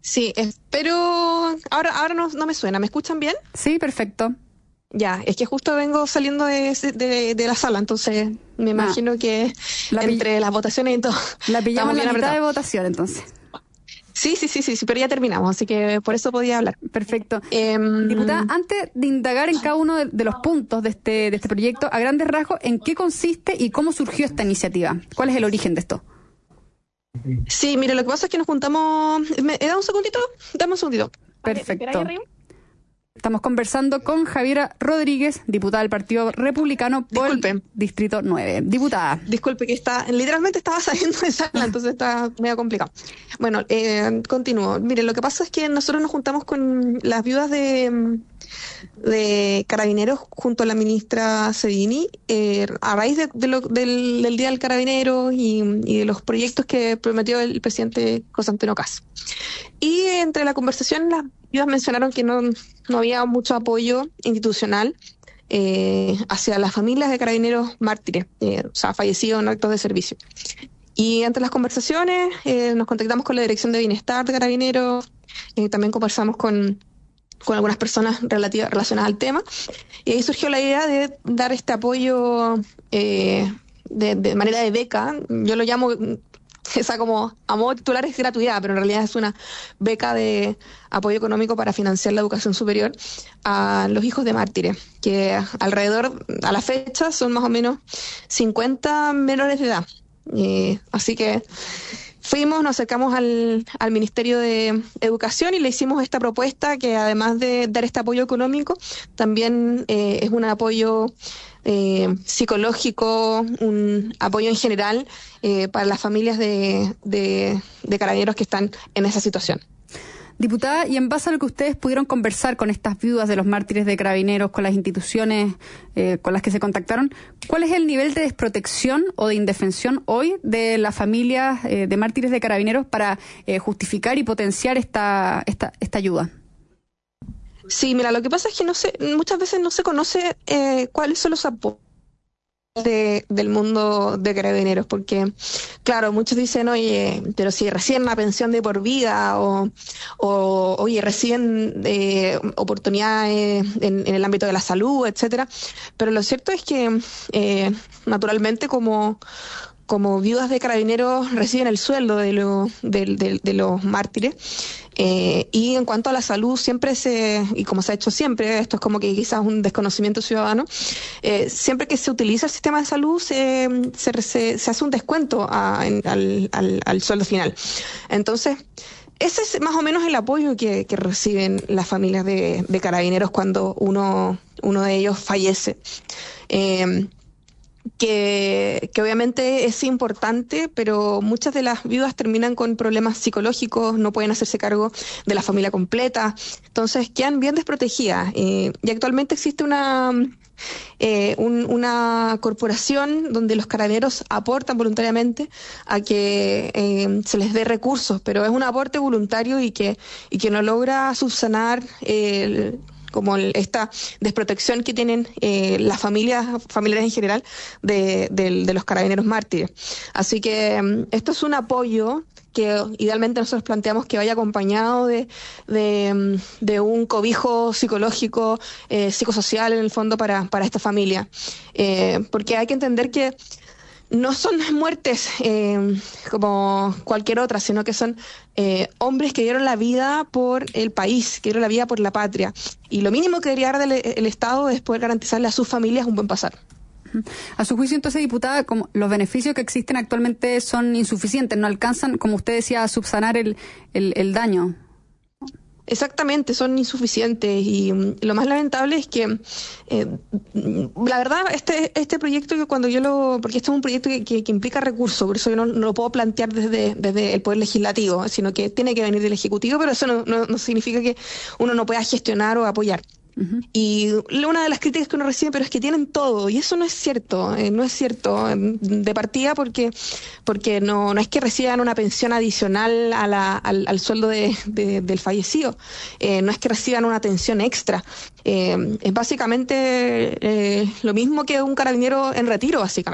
Sí, espero... Ahora, ahora no, no me suena. ¿Me escuchan bien? Sí, perfecto. Ya, es que justo vengo saliendo de, de, de la sala, entonces me imagino ah, que la entre las votaciones y todo... La pillamos en la mitad de votación, entonces. Sí, sí, sí, sí, sí, pero ya terminamos, así que por eso podía hablar. Perfecto. Eh, Diputada, antes de indagar en cada uno de, de los puntos de este, de este proyecto, a grandes rasgos, ¿en qué consiste y cómo surgió esta iniciativa? ¿Cuál es el origen de esto? Sí, mire, lo que pasa es que nos juntamos... ¿Me da un segundito? Dame un segundito. Perfecto. Estamos conversando con Javiera Rodríguez, diputada del Partido Republicano por Disculpe. Distrito nueve. Diputada. Disculpe, que está literalmente estaba saliendo de sala, entonces está medio complicado. Bueno, eh, continúo. Mire, lo que pasa es que nosotros nos juntamos con las viudas de, de Carabineros junto a la ministra Cedini, eh, a raíz de, de lo, del, del Día del Carabinero y, y de los proyectos que prometió el presidente José Antonio Kast. Y entre la conversación, las viudas mencionaron que no, no había mucho apoyo institucional eh, hacia las familias de carabineros mártires, eh, o sea, fallecidos en actos de servicio. Y entre las conversaciones eh, nos contactamos con la Dirección de Bienestar de Carabineros, eh, también conversamos con, con algunas personas relativas, relacionadas al tema, y ahí surgió la idea de dar este apoyo eh, de, de manera de beca. Yo lo llamo... Esa como a modo titular es gratuidad, pero en realidad es una beca de apoyo económico para financiar la educación superior a los hijos de mártires, que alrededor, a la fecha, son más o menos cincuenta menores de edad. Eh, así que fuimos, nos acercamos al, al Ministerio de Educación y le hicimos esta propuesta que además de dar este apoyo económico, también eh, es un apoyo Eh, psicológico, un apoyo en general eh, para las familias de, de, de carabineros que están en esa situación. Diputada, y en base a lo que ustedes pudieron conversar con estas viudas de los mártires de Carabineros, con las instituciones eh, con las que se contactaron, ¿cuál es el nivel de desprotección o de indefensión hoy de las familias eh, de mártires de Carabineros para eh, justificar y potenciar esta, esta, esta ayuda? Sí, mira, lo que pasa es que no sé, muchas veces no se conoce eh, cuáles son los apoyos de, del mundo de Carabineros, porque, claro, muchos dicen, oye, pero si reciben una pensión de por vida o, o oye, reciben eh, oportunidades en, en el ámbito de la salud, etcétera. Pero lo cierto es que, eh, naturalmente, como como viudas de Carabineros reciben el sueldo de, lo, de, de, de los mártires. Eh, y en cuanto a la salud, siempre se, y como se ha hecho siempre, esto es como que quizás un desconocimiento ciudadano, eh, siempre que se utiliza el sistema de salud se, se, se, se hace un descuento a, en, al, al, al sueldo final. Entonces, ese es más o menos el apoyo que, que reciben las familias de, de Carabineros cuando uno, uno de ellos fallece. Eh, Que, que obviamente es importante, pero muchas de las viudas terminan con problemas psicológicos, no pueden hacerse cargo de la familia completa, entonces quedan bien desprotegidas. Eh, y actualmente existe una, eh, un, una corporación donde los carabineros aportan voluntariamente a que eh, se les dé recursos, pero es un aporte voluntario y que, y que no logra subsanar el como esta desprotección que tienen eh, las familias familiares en general de, de, de los carabineros mártires. Así que um, esto es un apoyo que idealmente nosotros planteamos que vaya acompañado de, de, de un cobijo psicológico, eh, psicosocial en el fondo para, para esta familia. Eh, porque hay que entender que no son muertes eh, como cualquier otra, sino que son eh, hombres que dieron la vida por el país, que dieron la vida por la patria. Y lo mínimo que debería dar el, el Estado es poder garantizarle a sus familias un buen pasar. A su juicio, entonces, diputada, como los beneficios que existen actualmente son insuficientes, no alcanzan, como usted decía, a subsanar el, el, el daño. Exactamente, son insuficientes y um, lo más lamentable es que eh, la verdad este este proyecto que cuando yo lo, porque este es un proyecto que, que, que implica recursos, por eso yo no, no lo puedo plantear desde, desde el Poder Legislativo, sino que tiene que venir del Ejecutivo, pero eso no, no, no significa que uno no pueda gestionar o apoyar. Uh-huh. Y una de las críticas que uno recibe, pero es que tienen todo, y eso no es cierto, eh, no es cierto de partida porque porque no no es que reciban una pensión adicional a la, al, al sueldo de, de, del fallecido, eh, no es que reciban una atención extra, eh, es básicamente eh, lo mismo que un carabinero en retiro, básicamente.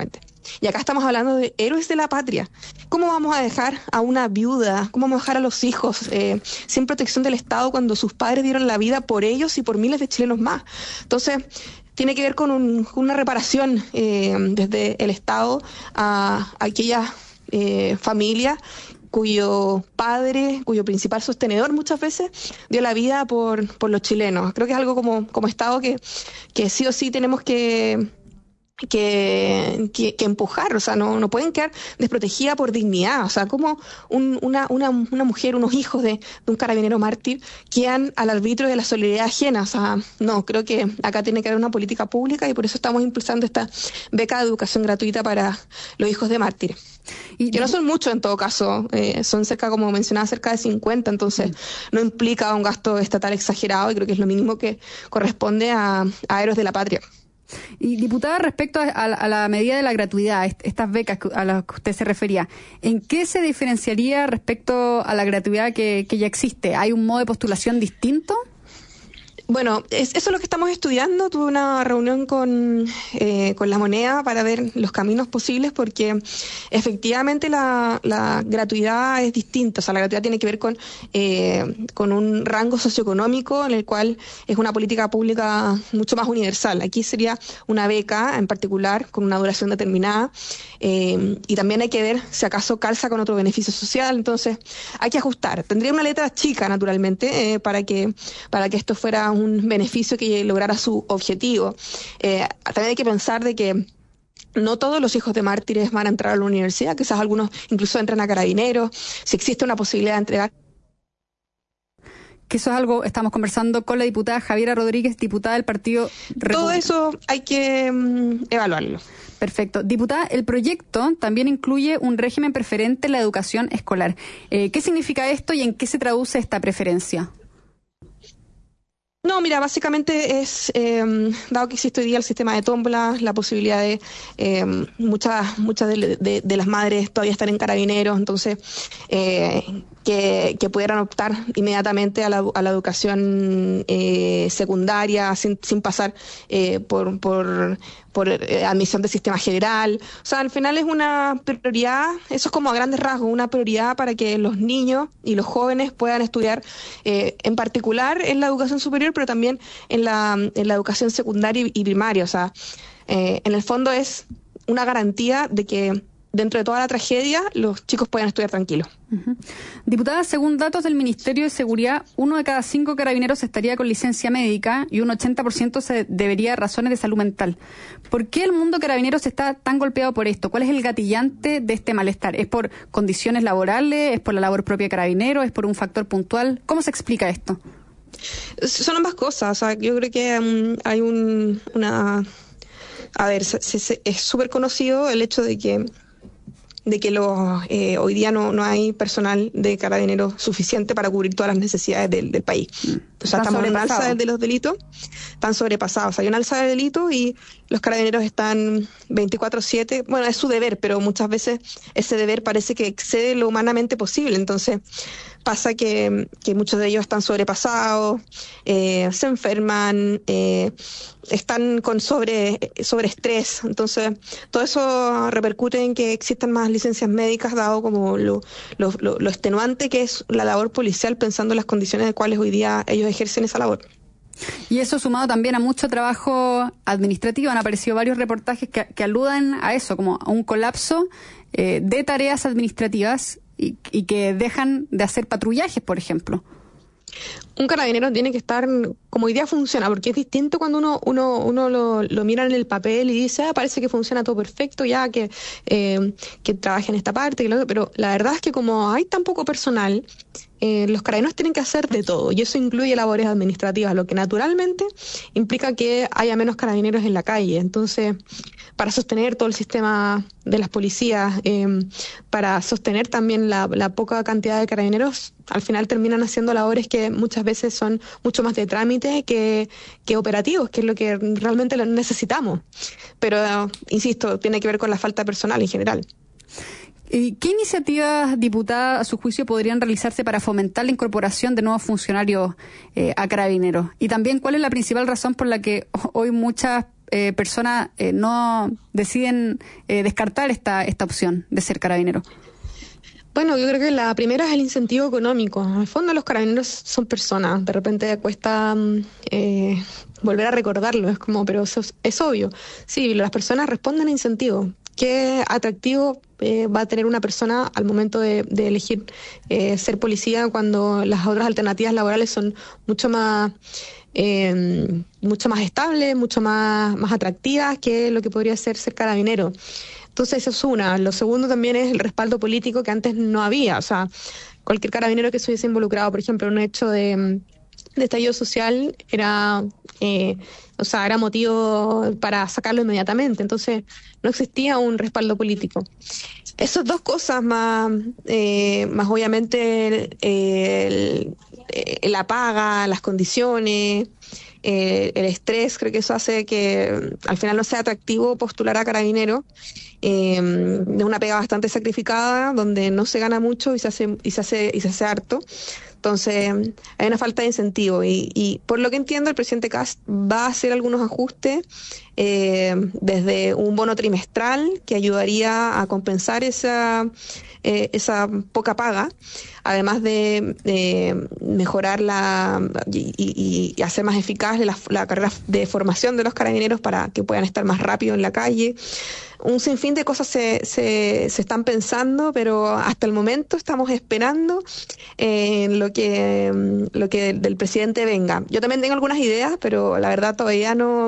Y acá estamos hablando de héroes de la patria. ¿Cómo vamos a dejar a una viuda, cómo vamos a dejar a los hijos eh, sin protección del Estado cuando sus padres dieron la vida por ellos y por miles de chilenos más? Entonces, tiene que ver con un, una reparación eh, desde el Estado a, a aquellas eh, familias cuyo padre, cuyo principal sostenedor muchas veces dio la vida por, por los chilenos. Creo que es algo como, como Estado que, que sí o sí tenemos que... Que, que, que empujar, o sea, no, no pueden quedar desprotegidas por dignidad, o sea, como un, una, una, una mujer, unos hijos de, de un carabinero mártir quedan al arbitrio de la solidaridad ajena, o sea, no, creo que acá tiene que haber una política pública y por eso estamos impulsando esta beca de educación gratuita para los hijos de mártires. Y que no son muchos en todo caso, eh, son cerca, como mencionaba, cerca de cincuenta, entonces no implica un gasto estatal exagerado y creo que es lo mínimo que corresponde a, a héroes de la patria. Y diputada, respecto a, a, a la medida de la gratuidad, est- estas becas a las que usted se refería, ¿en qué se diferenciaría respecto a la gratuidad que, que ya existe? ¿Hay un modo de postulación distinto? Bueno, es, eso es lo que estamos estudiando. Tuve una reunión con, eh, con La Moneda para ver los caminos posibles porque efectivamente la, la gratuidad es distinta. O sea, la gratuidad tiene que ver con, eh, con un rango socioeconómico en el cual es una política pública mucho más universal. Aquí sería una beca en particular con una duración determinada eh, y también hay que ver si acaso calza con otro beneficio social. Entonces hay que ajustar. Tendría una letra chica, naturalmente, eh, para que, para que esto fuera un beneficio que lograra su objetivo. Eh, también hay que pensar de que no todos los hijos de mártires van a entrar a la universidad, quizás algunos incluso entran a carabineros, si existe una posibilidad de entregar. Que eso es algo, estamos conversando con la diputada Javiera Rodríguez, diputada del Partido República. Todo eso hay que um, evaluarlo. Perfecto. Diputada, el proyecto también incluye un régimen preferente en la educación escolar. Eh, ¿Qué significa esto y en qué se traduce esta preferencia? No, mira, básicamente es, eh, dado que existe hoy día el sistema de tómbola, la posibilidad de, eh, muchas muchas de, de, de las madres todavía están en carabineros, entonces, eh, que, que pudieran optar inmediatamente a la, a la educación eh, secundaria sin, sin pasar eh, por, por, por eh, admisión del sistema general. O sea, al final es una prioridad, eso es como a grandes rasgos, una prioridad para que los niños y los jóvenes puedan estudiar, eh, en particular en la educación superior, pero también en la, en la educación secundaria y primaria. O sea, eh, en el fondo es una garantía de que dentro de toda la tragedia los chicos puedan estudiar tranquilos. Uh-huh. Diputada, según datos del Ministerio de Seguridad, uno de cada cinco carabineros estaría con licencia médica y un ochenta por ciento se debería a razones de salud mental. ¿Por qué el mundo carabineros está tan golpeado por esto? ¿Cuál es el gatillante de este malestar? ¿Es por condiciones laborales? ¿Es por la labor propia de carabineros? ¿Es por un factor puntual? ¿Cómo se explica esto? Son ambas cosas. O sea, yo creo que um, hay un, una... A ver, se, se, es súper conocido el hecho de que de que los, eh, hoy día no, no hay personal de carabineros suficiente para cubrir todas las necesidades del, del país. O sea, estamos en un alza de los delitos, están sobrepasados. Hay un alza de delitos y los carabineros están veinticuatro siete. Bueno, es su deber, pero muchas veces ese deber parece que excede lo humanamente posible. Entonces pasa que, que muchos de ellos están sobrepasados, eh, se enferman, eh, están con sobre sobreestrés. Entonces todo eso repercute en que existan más licencias médicas, dado como lo, lo, lo, lo extenuante que es la labor policial, pensando en las condiciones en las cuales hoy día ellos ejercen esa labor. Y eso sumado también a mucho trabajo administrativo. Han aparecido varios reportajes que, que aluden a eso, como a un colapso eh, de tareas administrativas y, y que dejan de hacer patrullajes, por ejemplo. Un carabinero tiene que estar como hoy día funciona, porque es distinto cuando uno uno uno lo, lo mira en el papel y dice, ah, parece que funciona todo perfecto, ya que eh, que trabaje en esta parte, que lo, pero la verdad es que como hay tan poco personal, eh, los carabineros tienen que hacer de todo, y eso incluye labores administrativas, lo que naturalmente implica que haya menos carabineros en la calle. Entonces, para sostener todo el sistema de las policías, eh, para sostener también la, la poca cantidad de carabineros, al final terminan haciendo labores que muchas veces son mucho más de trámite que, que operativos, que es lo que realmente lo necesitamos. Pero, insisto, tiene que ver con la falta de personal en general. ¿Qué iniciativas, diputada, a su juicio, podrían realizarse para fomentar la incorporación de nuevos funcionarios eh, a carabineros? Y también, ¿cuál es la principal razón por la que hoy muchas eh, personas eh, no deciden eh, descartar esta, esta opción de ser carabinero? Bueno, yo creo que la primera es el incentivo económico. En el fondo los carabineros son personas, de repente cuesta eh, volver a recordarlo, es como, pero eso es, es obvio. Sí, las personas responden a incentivo. ¿Qué atractivo eh, va a tener una persona al momento de, de elegir eh, ser policía cuando las otras alternativas laborales son mucho más eh, mucho más estables, mucho más, más atractivas que lo que podría ser ser carabinero? Entonces eso es una. Lo segundo también es el respaldo político que antes no había. O sea, cualquier carabinero que estuviese involucrado, por ejemplo, en un hecho de, de estallido social, era, eh, o sea, era motivo para sacarlo inmediatamente. Entonces no existía un respaldo político. Esas dos cosas más, eh, más obviamente el, el, la paga, las condiciones, eh, el estrés, creo que eso hace que al final no sea atractivo postular a carabinero. Eh, de una pega bastante sacrificada, donde no se gana mucho y se hace y se hace y se hace harto. Entonces hay una falta de incentivo y, y por lo que entiendo el presidente Kast va a hacer algunos ajustes eh, desde un bono trimestral que ayudaría a compensar esa eh, esa poca paga, además de eh, mejorar la y, y, y hacer más eficaz la, la carrera de formación de los carabineros para que puedan estar más rápido en la calle. Un sinfín de cosas se, se, se están pensando, pero hasta el momento estamos esperando eh, lo que lo que del presidente venga. Yo también tengo algunas ideas, pero la verdad todavía no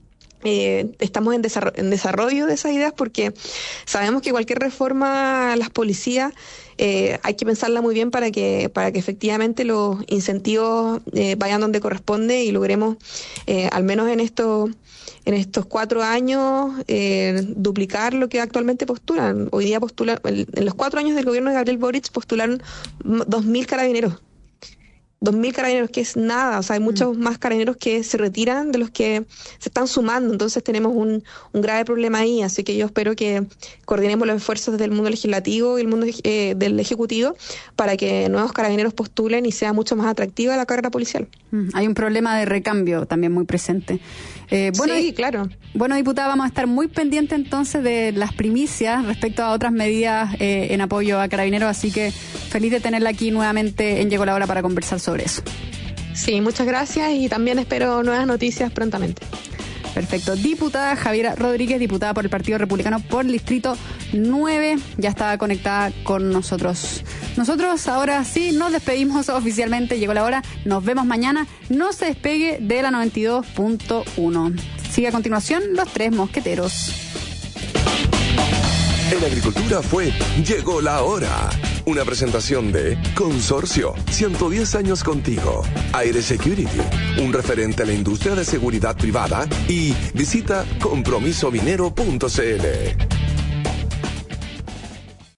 eh, estamos en desarrollo, en desarrollo de esas ideas, porque sabemos que cualquier reforma a las policías eh, hay que pensarla muy bien para que para que efectivamente los incentivos eh, vayan donde corresponde y logremos eh, al menos en esto en estos cuatro años eh, duplicar lo que actualmente postulan. Hoy día postulan, en los cuatro años del gobierno de Gabriel Boric postularon dos mil carabineros. Dos mil carabineros, que es nada. O sea, hay muchos mm. más carabineros que se retiran de los que se están sumando. Entonces tenemos un, un grave problema ahí. Así que yo espero que coordinemos los esfuerzos del mundo legislativo y el mundo eh, del ejecutivo para que nuevos carabineros postulen y sea mucho más atractiva la carrera policial. Mm. Hay un problema de recambio también muy presente. Eh, bueno, sí, claro. Bueno, diputada, vamos a estar muy pendientes entonces de las primicias respecto a otras medidas eh, en apoyo a carabineros, así que feliz de tenerla aquí nuevamente en Llegó la Hora para conversar sobre eso. Sí, muchas gracias y también espero nuevas noticias prontamente. Perfecto. Diputada Javiera Rodríguez, diputada por el Partido Republicano por el Distrito nueve, ya está conectada con nosotros. Nosotros ahora sí nos despedimos oficialmente, llegó la hora, nos vemos mañana, no se despegue de la noventa y dos punto uno. Sigue a continuación Los Tres Mosqueteros. En agricultura fue Llegó la Hora, una presentación de Consorcio, ciento diez años contigo, Aire Security, un referente a la industria de seguridad privada, y visita compromiso minero punto c l.